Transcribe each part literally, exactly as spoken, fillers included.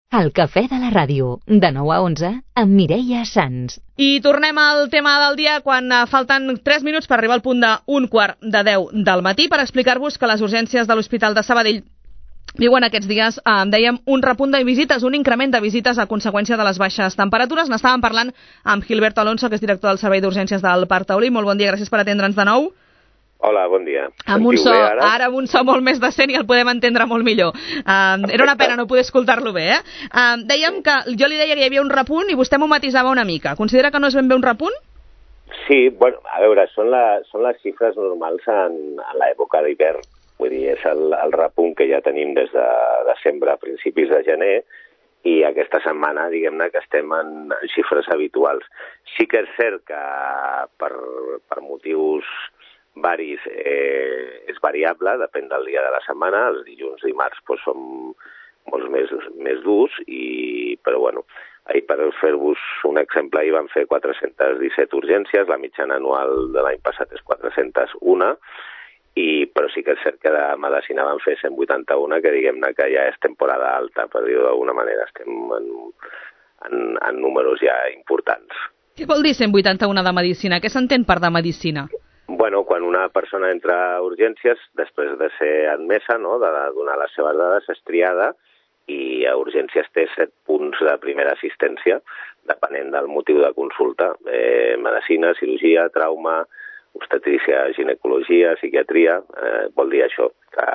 El cafè de la ràdio, de nou a onze, amb Mireia Sans. I tornem al tema del dia quan falten tres minuts per arribar al punt d'un quart de deu del matí per explicar-vos que les urgències de l'Hospital de Sabadell viuen aquests dies, eh, dèiem, un repunt de visites, un increment de visites a conseqüència de les baixes temperatures. N'estàvem parlant amb Gilberto Alonso, que és director del Servei d'Urgències del Parc Taulí. Molt bon dia, gràcies per atendre'ns de nou. Hola, bon dia. Amb un so, bé, ara? ara amb un so molt més decent i el podem entendre molt millor. Uh, era una pena no poder escoltar-lo bé, eh? Uh, dèiem que, jo li deia que hi havia un repunt i vostè m'ho matisava una mica. Considera que no és ben bé un repunt? Sí, bueno, a veure, són, la, són les xifres normals en, en l'època d'hivern. Vull dir, és el, el repunt que ja tenim des de desembre a principis de gener i aquesta setmana, diguem-ne, que estem en, en xifres habituals. Sí que és cert que per, per motius varis eh, és variable, depèn del dia de la setmana. Els dilluns i dimarts pues, són molts més, més durs, i, però bueno, ahir, per fer-vos un exemple, ahir van fer quatre-centes disset urgències, la mitjana anual de l'any passat és quatre-centes una, i, però sí que és cert que de medicina van fer cent vuitanta-un, que diguem-ne que ja és temporada alta, per dir-ho d'alguna manera, estem en, en, en números ja importants. Què vol dir cent vuitanta-un de medicina? Què s'entén per de medicina? Bueno, quan una persona entra a urgències, després de ser admesa, no, de donar les seves dades, és triada, i a urgències té set punts de primera assistència, depenent del motiu de consulta. Eh, medicina, cirurgia, trauma, obstetrícia, ginecologia, psiquiatria, eh, vol dir això, que...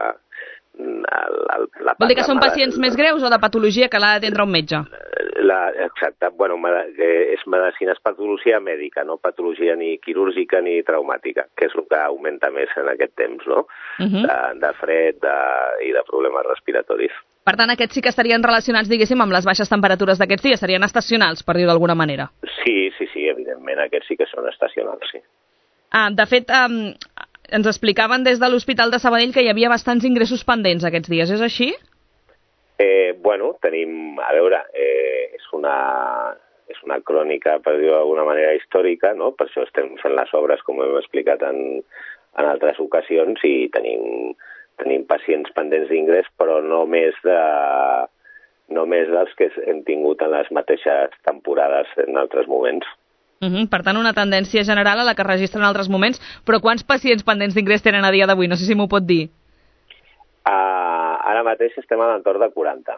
El, el, la vol dir que són pacients més greus o de patologia que l'ha d'atendre un metge? La, exacte, bueno, és medicina, és patologia mèdica, no patologia ni quirúrgica ni traumàtica, que és el que augmenta més en aquest temps, no? Uh -huh. de, de fred de, i de problemes respiratoris. Per tant, aquests sí que estarien relacionats, diguéssim, amb les baixes temperatures d'aquests dies, serien estacionals, per dir-ho d'alguna manera. Sí, sí, sí, evidentment, aquests sí que són estacionals, sí. Ah, de fet, um, ens explicaven des de l'Hospital de Sabadell que hi havia bastants ingressos pendents aquests dies, és així? Eh, bueno, tenim, a veure, eh, és una, és una crònica, per dir-ho d'alguna manera, històrica, no? Per això estem fent les obres, com hem explicat en, en altres ocasions, i tenim, tenim pacients pendents d'ingrés, però no més, de, no més dels que hem tingut en les mateixes temporades en altres moments. Uh -huh. Per tant, una tendència general a la que registren en altres moments, però quants pacients pendents d'ingrés tenen a dia d'avui? No sé si m'ho pot dir. Uh, ara mateix estem a l'entorn de quaranta.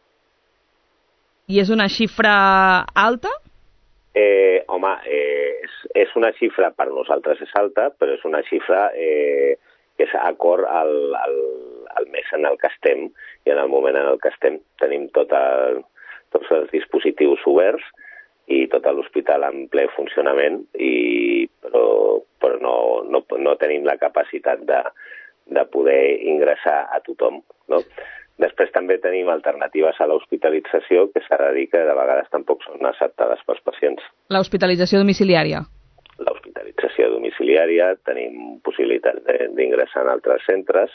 I és una xifra alta? Eh, home, eh, és, és una xifra, per nosaltres és alta, però és una xifra eh, que és acord al, al, al mes en el que estem i en el moment en el que estem. Tenim tot el, tots els dispositius oberts i tot l'hospital en ple funcionament, i, però, però no, no, no tenim la capacitat de, de poder ingressar a tothom, no? Després també tenim alternatives a l'hospitalització, que s'ha de dir que de vegades tampoc són acceptades pels pacients. L'hospitalització domiciliària? L'hospitalització domiciliària, tenim possibilitat d'ingressar en altres centres,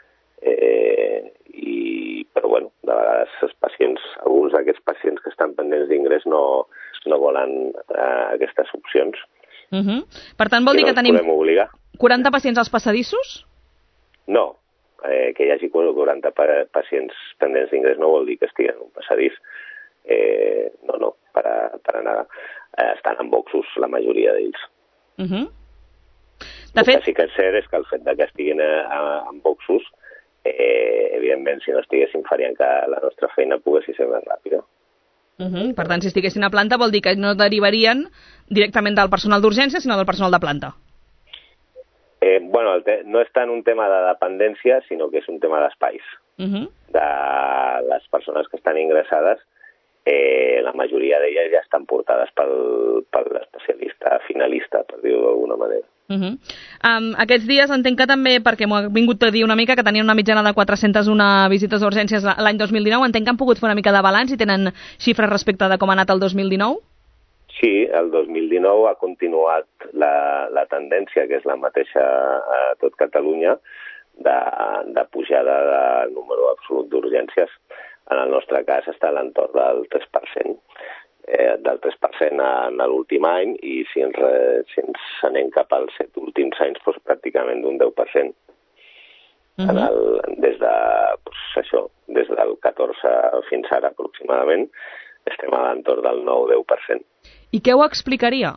eh, i, però bueno, de vegades els pacients, alguns d'aquests pacients que estan pendents d'ingrés no, no volen eh, aquestes opcions. Uh -huh. Per tant, vol dir no que tenim quaranta pacients als passadissos? No, eh, que hi hagi quaranta pacients pendents d'ingrés no vol dir que estiguen en un passadís. Eh, no, no, per a, per a nada. Eh, estan en boxos, la majoria d'ells. Uh -huh. De fet... El que sí que és cert és que el fet de que estiguin a, en boxos, eh, evidentment, si no estiguessin, farien que la nostra feina pogués ser més ràpida. Uh -huh. Per tant, si estiguessin a planta vol dir que no derivarien directament del personal d'urgència, sinó del personal de planta. Eh, bueno, el te no és tant un tema de dependència, sinó que és un tema d'espais. Uh -huh. De les persones que estan ingressades, eh, la majoria d'elles ja estan portades pel, per l'especialista finalista, per dir-ho d'alguna manera. Uh -huh. um, aquests dies entenc que també, perquè m'ho ha vingut a dir una mica, que tenien una mitjana de quatre-centes una visites d'urgències l'any dos mil dinou, entenc que han pogut fer una mica de balanç i tenen xifres respecte de com ha anat el dos mil dinou? Sí, el dos mil dinou ha continuat la, la tendència, que és la mateixa a tot Catalunya, de, de pujada de número absolut d'urgències. En el nostre cas està a l'entorn del tres per cent. Eh, del tres per cent en l'últim any, i si ens, si ens anem cap als set últims anys, doncs pràcticament d'un deu per cent. Uh-huh. En el, des de, pues, això, des del catorze fins ara aproximadament, estem a l'entorn del nou a deu per cent. I què ho explicaria?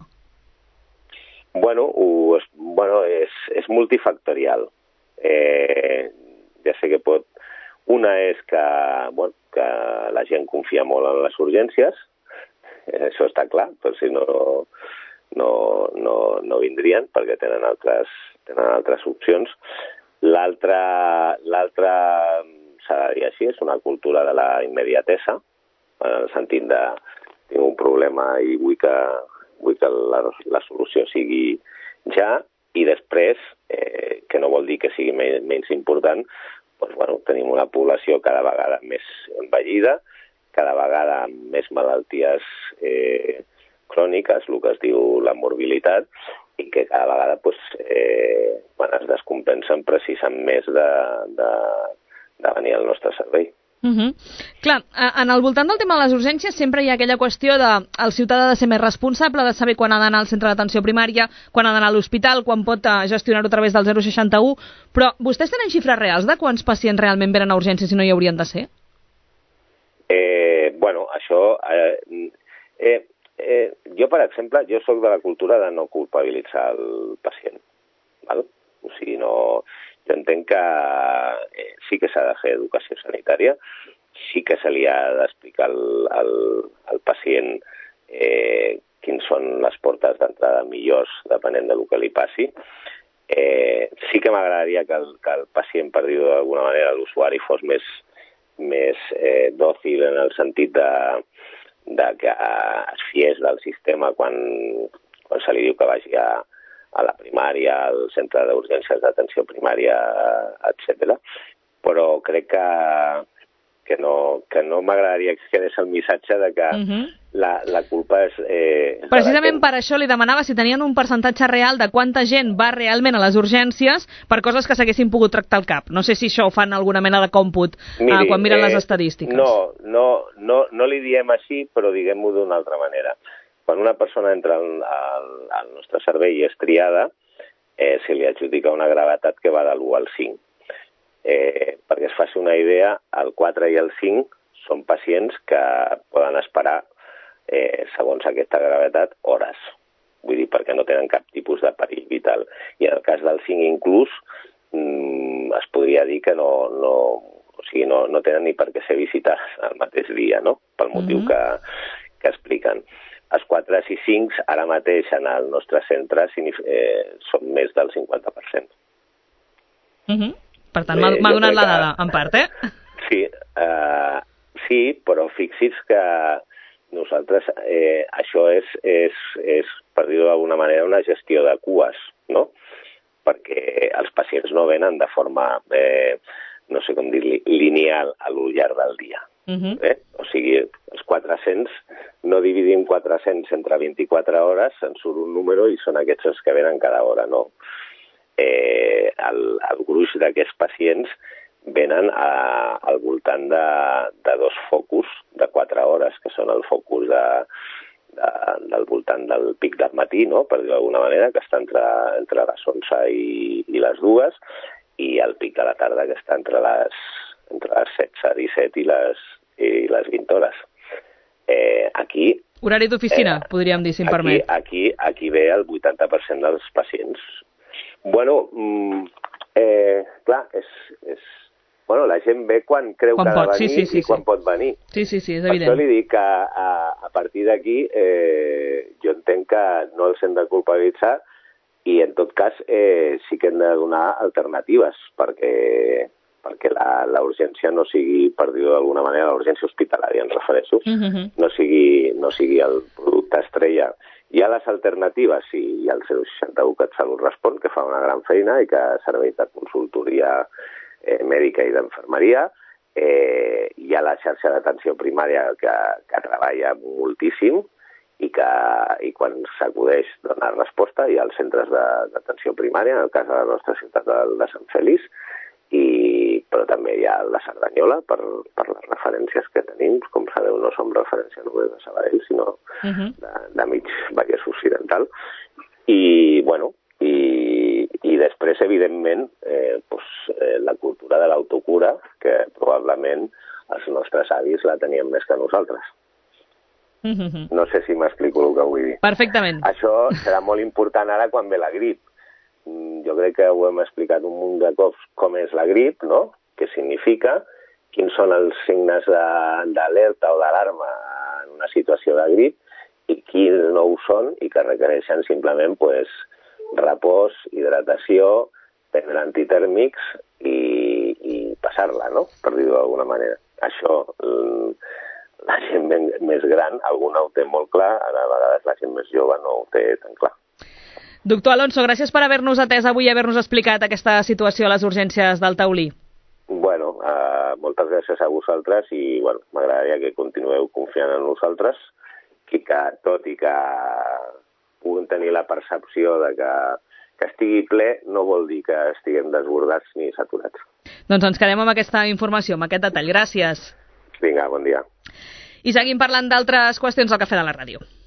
Bueno, ho, bueno és, és multifactorial. Eh, ja sé que pot... Una és que, bueno, que la gent confia molt en les urgències, eh, això està clar, però si no, no, no, no vindrien perquè tenen altres, tenen altres opcions. L'altra, l'altra, s'ha de dir així, és una cultura de la immediatesa, en el sentit de tinc un problema i vull que, vull que la, la solució sigui ja, i després, eh, que no vol dir que sigui menys, menys important, doncs, bueno, tenim una població cada vegada més envellida, cada vegada amb més malalties eh, cròniques, el que es diu la morbilitat, i que cada vegada doncs, eh, quan es descompensen precisen més de, de, de venir al nostre servei. Uh -huh. Clar, en el voltant del tema de les urgències sempre hi ha aquella qüestió de el ciutadà ha de ser més responsable, de saber quan ha d'anar al centre d'atenció primària, quan ha d'anar a l'hospital, quan pot gestionar-ho a través del zero seixanta u, però vostès tenen xifres reals de quants pacients realment venen a urgències i no hi haurien de ser? Eh, bueno, això... Eh, eh, eh, jo, per exemple, jo sóc de la cultura de no culpabilitzar el pacient, val? O sigui, no... Jo entenc que eh, sí que s'ha de fer educació sanitària, sí que se li ha d'explicar al, al, al pacient eh, quins són les portes d'entrada millors depenent del que li passi. Eh, sí que m'agradaria que, el, que el pacient, per dir-ho d'alguna manera, l'usuari fos més, més eh, dòcil en el sentit de, de que es fiés del sistema quan, quan se li diu que vagi a a la primària, al centre d'urgències d'atenció primària, etcètera. Però crec que, que no, que no m'agradaria que quedés el missatge de que uh-huh. la, la culpa és... Eh, Precisament per això li demanava si tenien un percentatge real de quanta gent va realment a les urgències per coses que s'haguessin pogut tractar al cap. No sé si això ho fan alguna mena de còmput Miri, eh, quan miren eh, les estadístiques. No, no, no, no li diem així, però diguem-ho d'una altra manera. Quan una persona entra al, al, al nostre servei i és triada, eh, se li adjudica una gravetat que va de l'u al cinc. Eh, perquè es faci una idea, el quatre i el cinc són pacients que poden esperar, eh, segons aquesta gravetat, hores. Vull dir, perquè no tenen cap tipus de perill vital. I en el cas del cinc inclús, mm, es podria dir que no, no, o sigui, no, no tenen ni per què ser visitats el mateix dia, no? Pel motiu mm-hmm. que, que expliquen. Els quatre i cinc ara mateix en el nostre centre eh, són més del cinquanta per cent. Uh-huh. Per tant, m'ha eh, donat la dada, que, en part, eh? Sí, uh, sí, però fixi's que nosaltres, eh, això és, és, és, per dir-ho d'alguna manera, una gestió de cues, no? Perquè els pacients no venen de forma, eh, no sé com dir-li, lineal a lo llarg del dia. Uh-huh. eh? O sigui, els quatre-cents, no dividim quatre-cents entre vint-i-quatre hores, en surt un número i són aquests els que venen cada hora, no? Eh, el, el gruix d'aquests pacients venen a, al voltant de, de dos focus de quatre hores, que són el focus de, de, del voltant del pic del matí, no? Per dir-ho d'alguna manera, que està entre, entre les onze i, i les dues, i el pic de la tarda, que està entre les entre les setze, disset i les, i les vint hores. Eh, aquí... Horari d'oficina, eh, podríem dir, si em aquí, permet. Aquí, aquí ve el vuitanta per cent dels pacients. Bueno, mm, eh, clar, és, és... Bueno, la gent ve quan creu quan que ha de pot. venir sí, sí, sí, i quan sí. pot venir. Sí, sí, sí, és per evident. Per això li dic que a, a partir d'aquí eh, jo entenc que no els hem de culpabilitzar i en tot cas eh, sí que hem de donar alternatives perquè... perquè la, la urgència no sigui, per dir-ho d'alguna manera, la urgència hospitalària, em refereixo, uh-huh. no, sigui, no sigui el producte estrella. Hi ha les alternatives, sí, hi ha el zero seixanta u CatSalut Respon, que fa una gran feina i que serveix de consultoria eh, mèdica i d'enfermeria. Eh, hi ha la xarxa d'atenció primària que, que treballa moltíssim i que i quan s'acudeix dona resposta. Hi ha els centres d'atenció primària, en el cas de la nostra ciutat de Sant Fèlix, i, però també hi ha la Cerdanyola per, per les referències que tenim. Com sabeu, no som referència només de Sabadell, sinó uh-huh. de, de mig Vallès Occidental. I, bueno, i, i després, evidentment, eh, pues, eh, la cultura de l'autocura, que probablement els nostres avis la tenien més que nosaltres. Mm-hmm. No sé si m'explico el que vull dir. Perfectament. Això serà molt important ara quan ve la grip. Jo crec que ho hem explicat un munt de cops com és la grip, no? Què significa, quins són els signes d'alerta o d'alarma en una situació de grip i quins no ho són i que requereixen simplement pues, repòs, hidratació, prendre antitèrmics i, i passar-la, no? Per dir-ho d'alguna manera. Això, la gent més gran, alguna ho té molt clar, a vegades la gent més jove no ho té tan clar. Doctor Alonso, gràcies per haver-nos atès avui i haver-nos explicat aquesta situació a les urgències del Taulí. Bueno, uh, moltes gràcies a vosaltres i bueno, m'agradaria que continueu confiant en nosaltres i que, tot i que puguem tenir la percepció de que, que estigui ple, no vol dir que estiguem desbordats ni saturats. Doncs ens quedem amb aquesta informació, amb aquest detall. Gràcies. Vinga, bon dia. I seguim parlant d'altres qüestions al Cafè de la Ràdio.